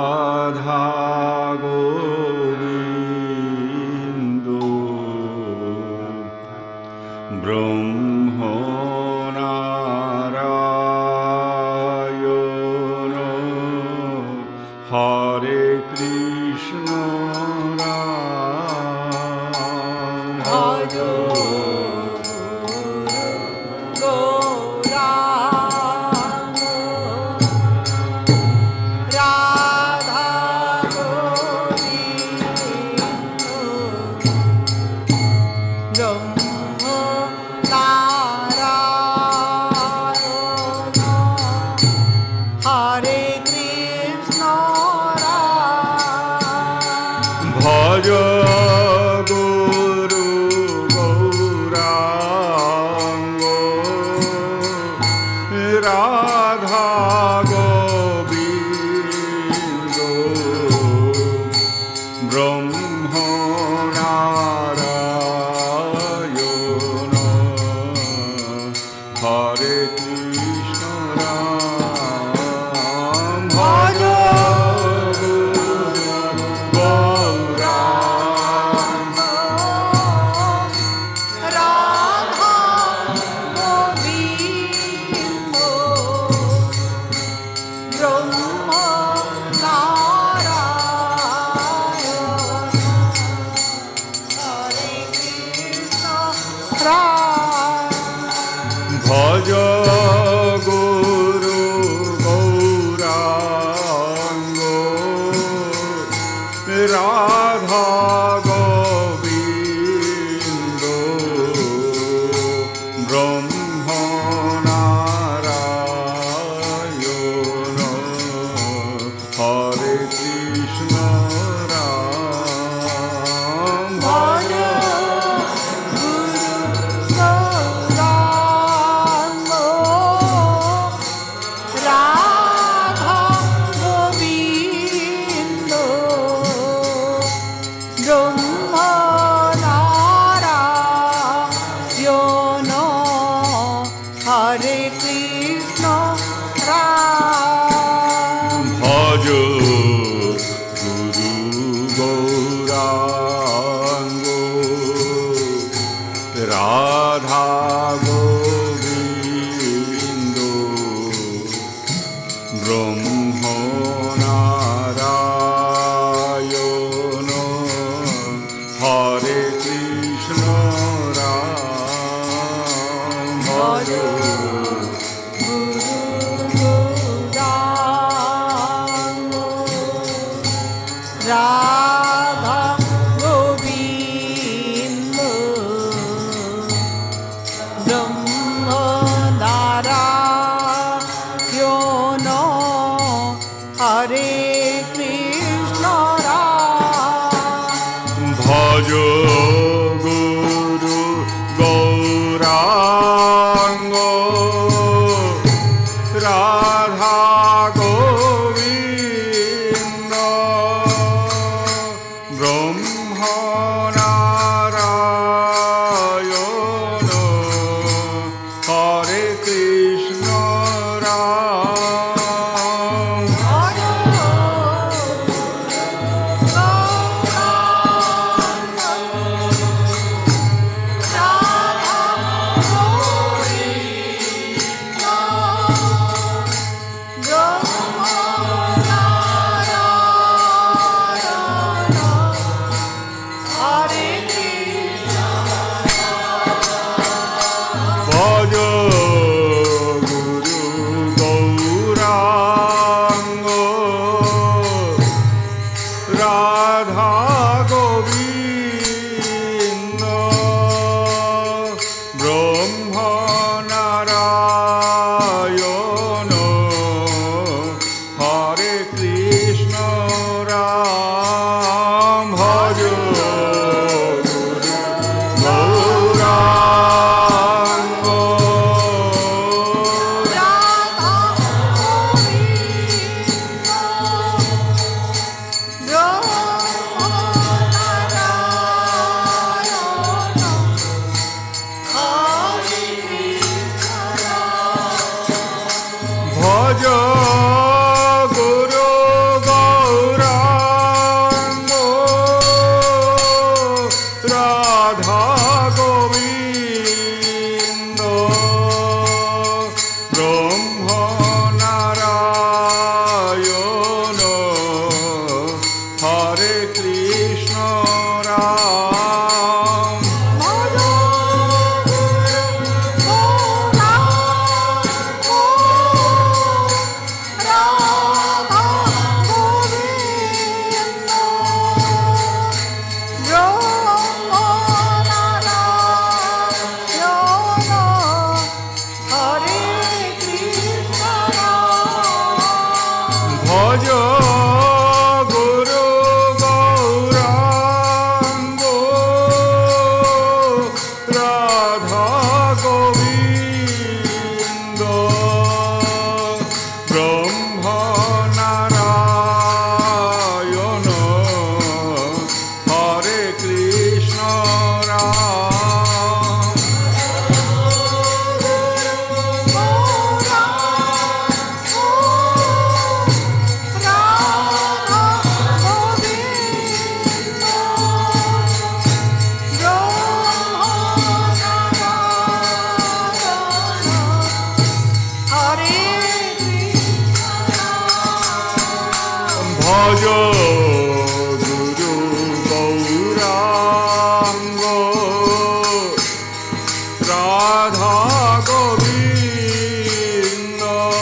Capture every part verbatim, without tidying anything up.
রাধা গোবিন্দ ব্রহ্ম নারায়ণ হরে কৃষ্ণ রাধা ভজ গুরু গৌরাঙ্গ রাধা গোবিন্দ ব্রহ্ম নারায়ণ হরে কৃষ্ণ রাম ভজ ভজ গুরু গৌরাঙ্গ রাধা গোবিন্দ ব্রহ্ম নারায়ণ হরে কৃষ্ণ রাম ভজ হরে কৃষ্ণ রাম ভজ গুরু গৌরাঙ্গ রাধা গোবিন্দ ব্রহ্ম নারায়ণ হরে কৃষ্ণ রাম ভজ রাধা গোবিন্দ ব্রহ্ম নারায়ণ হরে কৃষ্ণ রাম ভজ গুরু গৌরাঙ্গ রাধা গোবিন্দ ব্রহ্ম নারায়ণ হরে কৃষ্ণ রাম ভজ গুরু গৌরাঙ্গ রাধা গোবিন্দ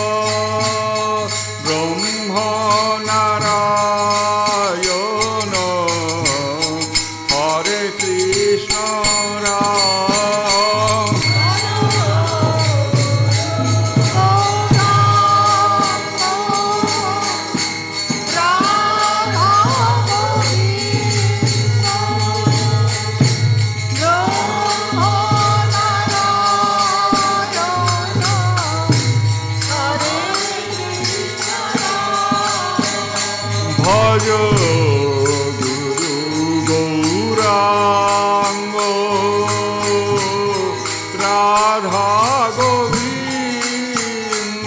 ব্রহ্ম নারায়ণ হরে কৃষ্ণ রাম ভজ গুরু গৌরাঙ্গ রাধা গোবিন্দ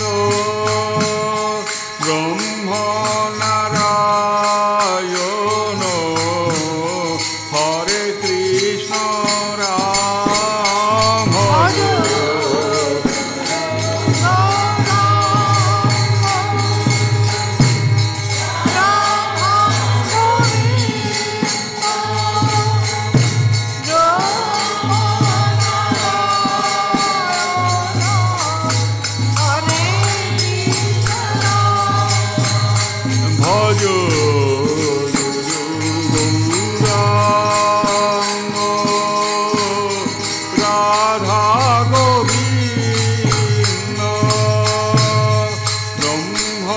ব্রহ্ম নারায়ণ হরে কৃষ্ণ রাম ভজ ভজ গৌরাঙ্গ রাধা গোবিন্দ ব্রহ্ম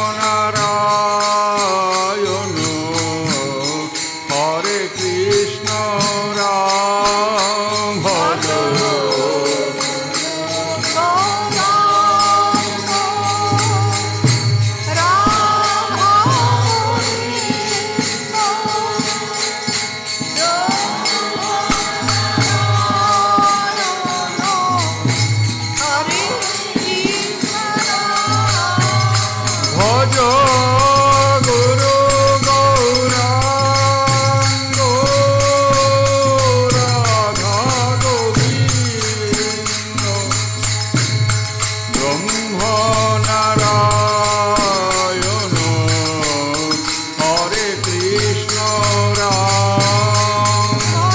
নারায়ণ হরে কৃষ্ণ রাম ভজ ভজ গুরু গৌরাঙ্গ রাধা গোবিন্দ ব্রহ্ম নারায়ণ হরে কৃষ্ণ রাম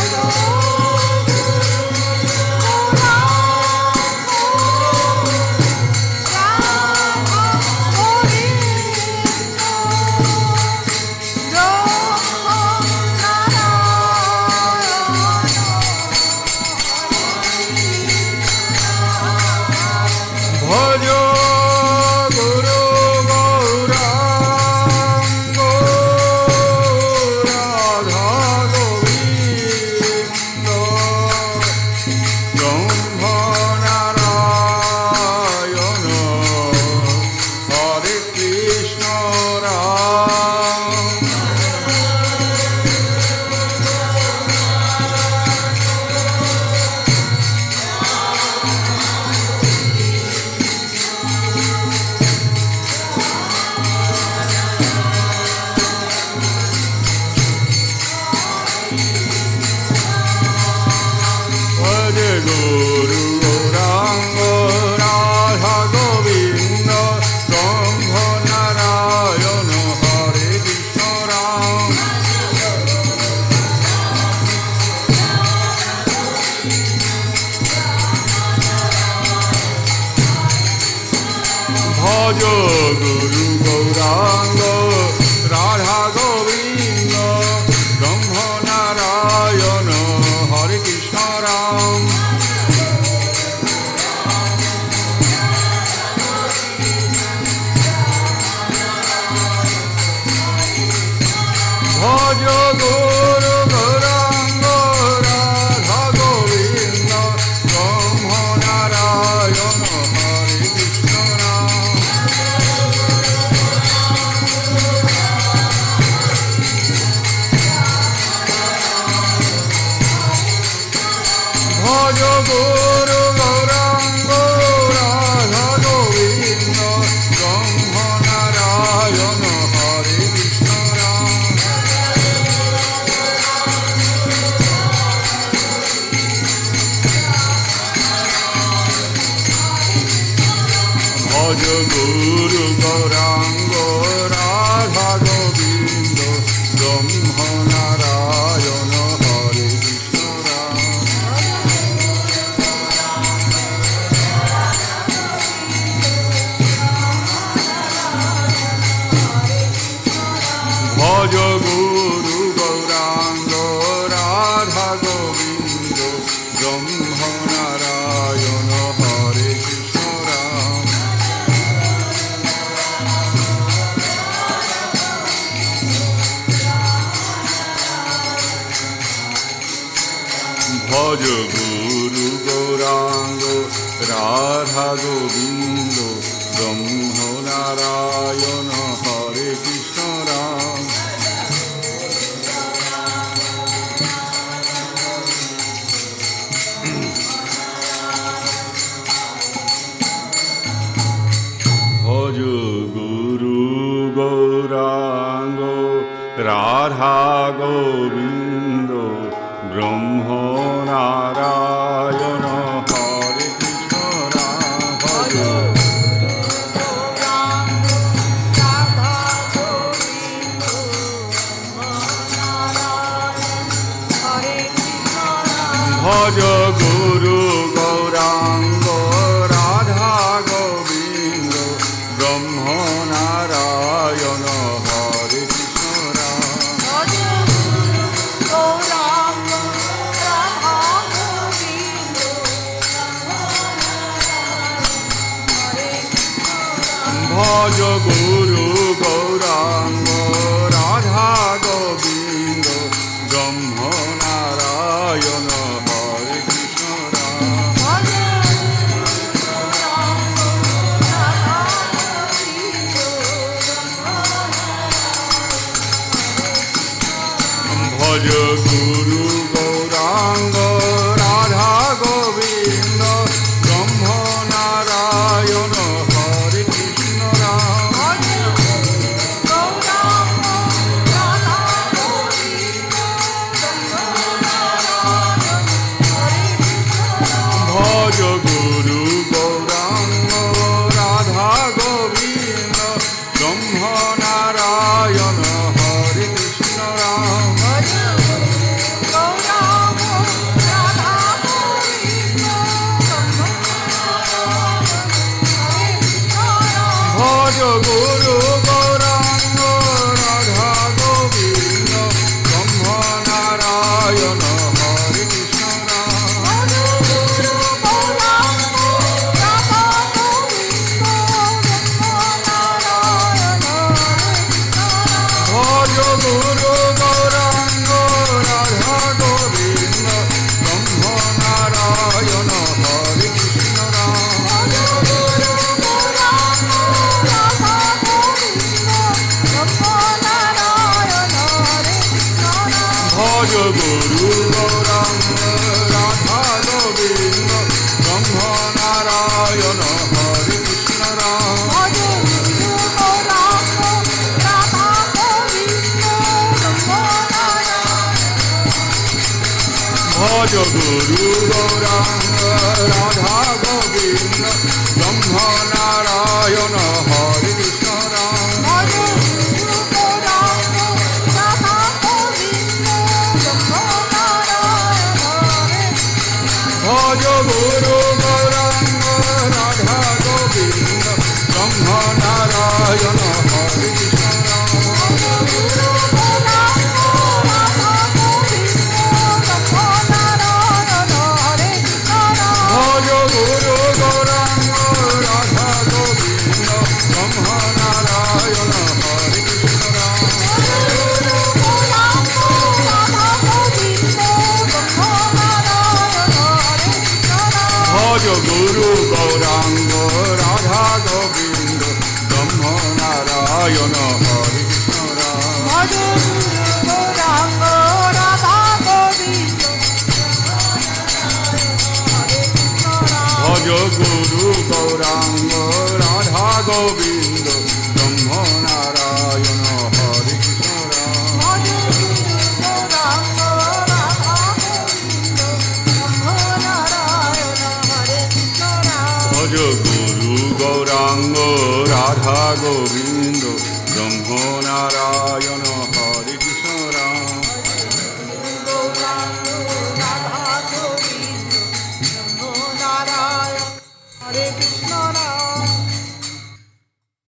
ভজ গুরু গৌরাঙ্গ রাধা গোবিন্দ ব্রহ্ম নারায়ণ হরে কৃষ্ণ রাম ভজ গুরু গৌরাঙ্গ রাধা গোবিন্দ ব্রহ্ম নারায়ণ হরে কৃষ্ণ রাম ভজ গুরু গৌরাঙ্গ রাধা গোবিন্দ ব্রহ্ম নারায়ণ হরে কৃষ্ণ রাম ভজ গুরু গৌরাঙ্গ রাধা গোবিন্দ ব্রহ্ম নারায়ণ হরে কৃষ্ণ রাম ভজ গুরু গৌরাঙ্গ রাধা গোবিন্দ ব্রহ্ম নারায়ণ হরে কৃষ্ণ রাম নারায়ণ হরে কৃষ্ণ রাম ভজ গুরু গৌরাঙ্গ রাধা গোবিন্দ ব্রহ্ম নারায়ণ হরে কৃষ্ণ রাম ভজ গুরু গৌরাঙ্গ রাধা গোবিন্দ ব্রহ্ম নারায়ণ হরে কৃষ্ণ রাম ভজ গুরু গৌরাঙ্গ রাধা গোবিন্দ ব্রহ্ম নারায়ণ হরে কৃষ্ণ রাম ভজ ভজ গুরু গৌরাঙ্গ রাধা গোবিন্দ ব্রহ্ম নারায়ণ হরে কৃষ্ণ রাম ভজ গুরু গৌরাঙ্গ রাধা গোবিন্দ ব্রহ্ম নারায়ণ হরে কৃষ্ণ রাম ভজ গুরু গৌরাঙ্গ রাধা গোবিন্দ ব্রহ্ম নারায়ণ হরে কৃষ্ণ রাম ভজ গুরু গৌরাঙ্গ রাধা গোবিন্দ ব্রহ্ম নারায়ণ হরে কৃষ্ণ রাম ভজ গুরু গৌরাঙ্গ রাধা গোবিন্দ ব্রহ্ম নারায়ণ হরে কৃষ্ণ রাম ভজ গুরু গৌরাঙ্গ রাধা গোবিন্দ ব্রহ্ম নারায়ণ হরে কৃষ্ণ রাম ভজ গুরু গৌরাঙ্গ রাধা গোবিন্দ ব্রহ্ম নারায়ণ হরে কৃষ্ণ রাম ভজ গুরু গৌরাঙ্গ রাধা গোবিন্দ ব্রহ্ম নারায়ণ হরে কৃষ্ণ রাম ভজ গুরু গৌরাঙ্গ রাধা গোবিন্দ ব্রহ্ম নারায়ণ হরে কৃষ্ণ ভজ গুরু গৌরাঙ্গ রাধা গোবিন্দ ব্রহ্ম নারায়ণ হরে কৃষ্ণ ভজ গুরু গৌরাঙ্গ রাধা গোবিন্দ ব্রহ্ম নারায়ণ হরে কৃষ্ণ ভজ গুরু গৌরাঙ্গ রাধা গোবিন্দ ব্রহ্ম নারায়ণ হরে কৃষ্ণ ভজ গুরু গৌরাঙ্গ রাধা গোবিন্দ ব্রহ্ম নারায়ণ হরে কৃষ্ণ রাম